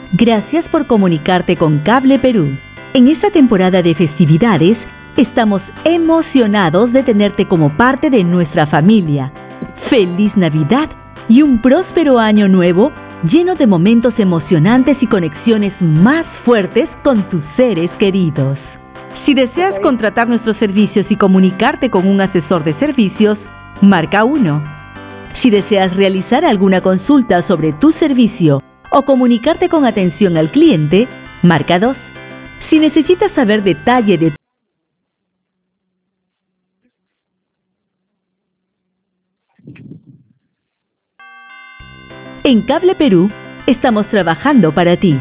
Gracias por comunicarte con Cable Perú. En esta temporada de festividades, estamos emocionados de tenerte como parte de nuestra familia. ¡Feliz Navidad y un próspero año nuevo lleno de momentos emocionantes y conexiones más fuertes con tus seres queridos! Si deseas contratar nuestros servicios y comunicarte con un asesor de servicios, marca 1. Si deseas realizar alguna consulta sobre tu servicio o comunicarte con atención al cliente, marca 2. Si necesitas saber detalle de En Cable Perú, estamos trabajando para ti.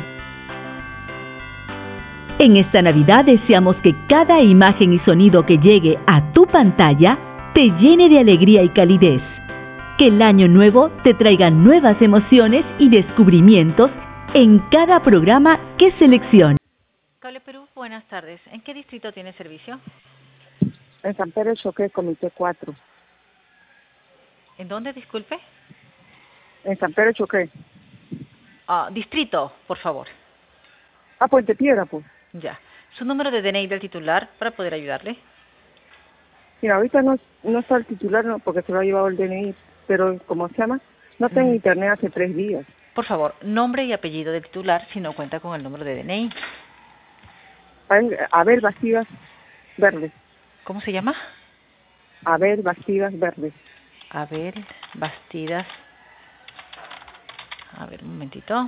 En esta Navidad deseamos que cada imagen y sonido que llegue a tu pantalla te llene de alegría y calidez. Que el año nuevo te traiga nuevas emociones y descubrimientos en cada programa que seleccione. Cable Perú, buenas tardes. ¿En qué distrito tiene servicio? En San Pedro Choqué, Comité 4. ¿En dónde, disculpe? En San Pedro Choqué. Distrito, por favor. Puente Piedra, pues. Ya. ¿Su número de DNI del titular para poder ayudarle? Mira, ahorita no está el titular, no, porque se lo ha llevado el DNI, pero, ¿cómo se llama? No tengo internet hace 3 días. Por favor, nombre y apellido del titular si no cuenta con el número de DNI. Abel Bastidas Verde. ¿Cómo se llama? Abel Bastidas Verde. Abel Bastidas. A ver, un momentito.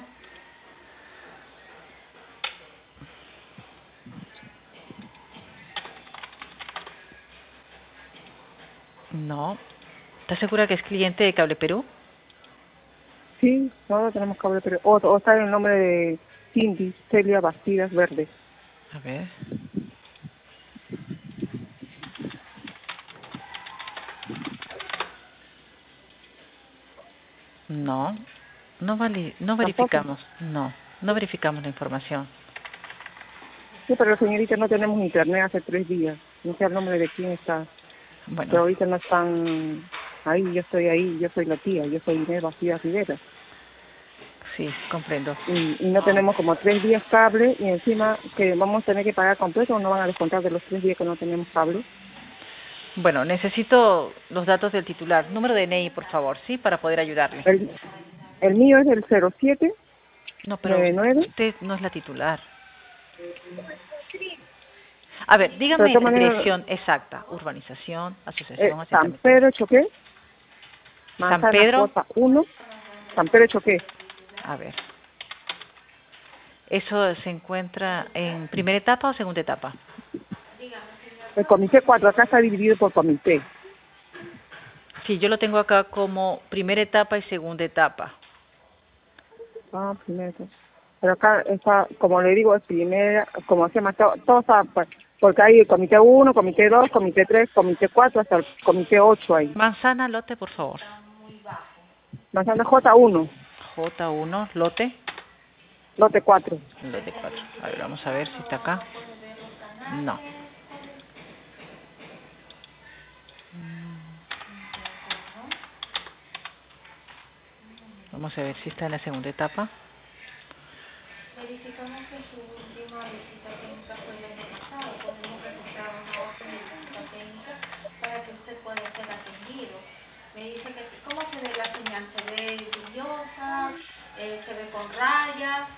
No. ¿Estás segura que es cliente de Cable Perú? Sí, nosotros tenemos Cable Perú. O está el nombre de Cindy Celia Bastidas Verde. A ver. No. No verificamos. No verificamos la información. Sí, pero señorita, no tenemos internet hace 3 días. No sé el nombre de quién está. Bueno. Pero ahorita no están ahí, yo estoy ahí, yo soy la tía, yo soy Inés Bastidas Rivera. Sí, comprendo. Y no tenemos como 3 días cable y encima que vamos a tener que pagar completo o no van a descontar de los 3 días que no tenemos cable. Bueno, necesito los datos del titular. Número de DNI, por favor, ¿sí? Para poder ayudarle. El mío es el 07. No, pero 99. Usted no es la titular. A ver, dígame la dirección exacta. Urbanización, asociación, San Pedro Choqué. San Pedro. J 1. San Pedro Choqué. A ver. ¿Eso se encuentra en primera etapa o segunda etapa? El comité 4, acá está dividido por comité. Sí, yo lo tengo acá como primera etapa y segunda etapa. Primera etapa. Pero acá está, como le digo, es primera, como se llama, todo está, porque hay el comité 1, comité 2, comité 3, comité 4, hasta el comité 8 ahí. Manzana, lote, por favor. Manzana J1. J1, lote. Lote 4. Lote 4. A ver, vamos a ver si está acá. No. Vamos a ver si está en la segunda etapa. Verificamos que su última visita técnica fue el año pasado. Podemos registrar una orden de visita técnica para que usted pueda ser atendido. Me dice que cómo se ve la señal, se ve brillosa, se ve con rayas.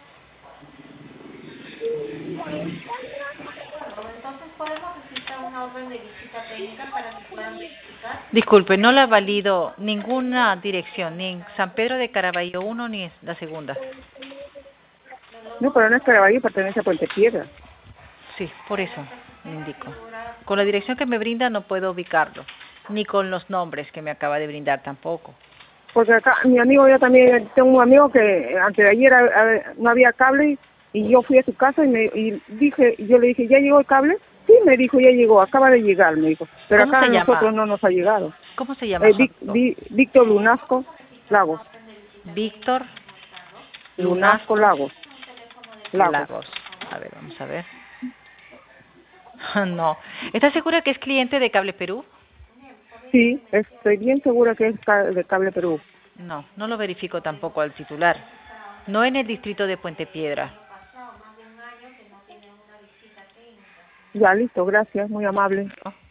Bueno, entonces podemos registrar una orden de visita técnica para que puedan verificar. Disculpe, no la valido ninguna dirección, ni en San Pedro de Caraballo 1 ni en la segunda. No, pero no es Caraballo, pertenece a Puente Piedra. Sí, por eso le indico. Con la dirección que me brinda no puedo ubicarlo, ni con los nombres que me acaba de brindar tampoco. Porque acá, mi amigo, yo también tengo un amigo que antes de ayer no había cable y yo fui a su casa y yo le dije, ¿ya llegó el cable? Sí, me dijo, ya llegó, acaba de llegar, me dijo. Pero acá a nosotros no nos ha llegado. ¿Cómo se llama? Víctor Lunasco Lagos. Víctor Lunasco Lagos. A ver, vamos a ver. No. ¿Estás segura que es cliente de Cable Perú? Sí, estoy bien segura que es de Cable Perú. No lo verifico tampoco al titular. No en el distrito de Puente Piedra. Ya, listo, gracias, muy amable. Oh.